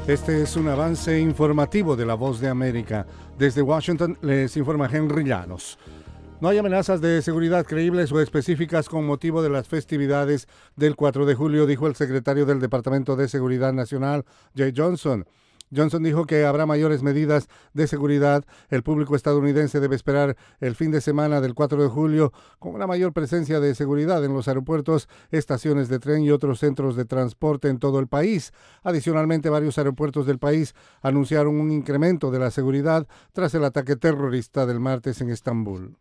Este es un avance informativo de La Voz de América. Desde Washington les informa Henry Llanos. No hay amenazas de seguridad creíbles o específicas con motivo de las festividades del 4 de julio, dijo el secretario del Departamento de Seguridad Nacional, Jay Johnson. Johnson dijo que habrá mayores medidas de seguridad. El público estadounidense debe esperar el fin de semana del 4 de julio con una mayor presencia de seguridad en los aeropuertos, estaciones de tren y otros centros de transporte en todo el país. Adicionalmente, varios aeropuertos del país anunciaron un incremento de la seguridad tras el ataque terrorista del martes en Estambul.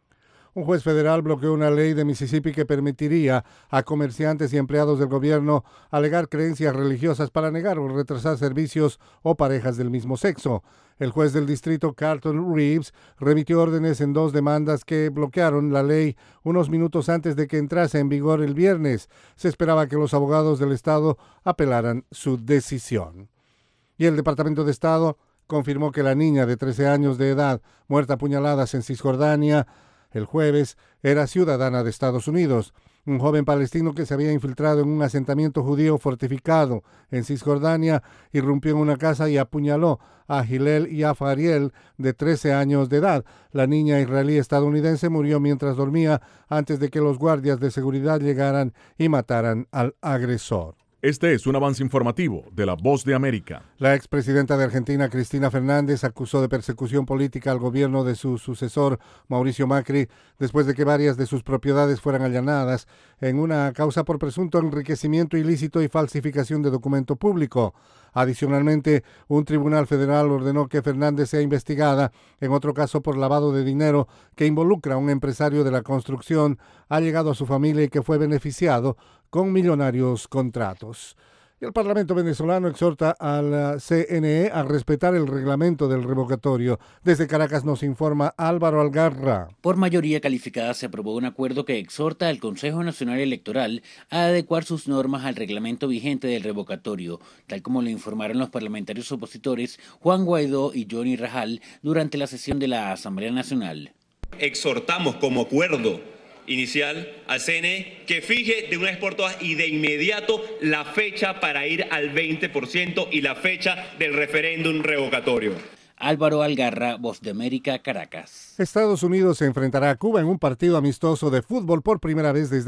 Un juez federal bloqueó una ley de Mississippi que permitiría a comerciantes y empleados del gobierno alegar creencias religiosas para negar o retrasar servicios o parejas del mismo sexo. El juez del distrito, Carlton Reeves, remitió órdenes en 2 demandas que bloquearon la ley unos minutos antes de que entrase en vigor el viernes. Se esperaba que los abogados del estado apelaran su decisión. Y el Departamento de Estado confirmó que la niña de 13 años de edad, muerta a puñaladas en Cisjordania, el jueves, era ciudadana de Estados Unidos. Un joven palestino que se había infiltrado en un asentamiento judío fortificado en Cisjordania irrumpió en una casa y apuñaló a Hillel Yaffa Ariel, de 13 años de edad. La niña israelí estadounidense murió mientras dormía antes de que los guardias de seguridad llegaran y mataran al agresor. Este es un avance informativo de La Voz de América. La expresidenta de Argentina, Cristina Fernández, acusó de persecución política al gobierno de su sucesor, Mauricio Macri, después de que varias de sus propiedades fueran allanadas en una causa por presunto enriquecimiento ilícito y falsificación de documento público. Adicionalmente, un tribunal federal ordenó que Fernández sea investigada en otro caso por lavado de dinero que involucra a un empresario de la construcción allegado a su familia y que fue beneficiado con millonarios contratos. Y el Parlamento venezolano exhorta al CNE a respetar el reglamento del revocatorio. Desde Caracas nos informa Álvaro Algarra. Por mayoría calificada se aprobó un acuerdo que exhorta al Consejo Nacional Electoral a adecuar sus normas al reglamento vigente del revocatorio, tal como lo informaron los parlamentarios opositores Juan Guaidó y Johnny Rajal durante la sesión de la Asamblea Nacional. Exhortamos como acuerdo inicial al CNE que fije de una vez por todas y de inmediato la fecha para ir al 20% y la fecha del referéndum revocatorio. Álvaro Algarra, Voz de América, Caracas. Estados Unidos se enfrentará a Cuba en un partido amistoso de fútbol por primera vez desde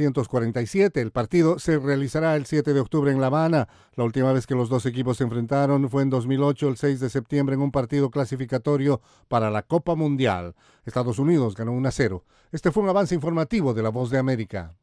1947. El partido se realizará el 7 de octubre en La Habana. La última vez que los dos equipos se enfrentaron fue en 2008, el 6 de septiembre, en un partido clasificatorio para la Copa Mundial. Estados Unidos ganó 1-0. Este fue un avance informativo de La Voz de América.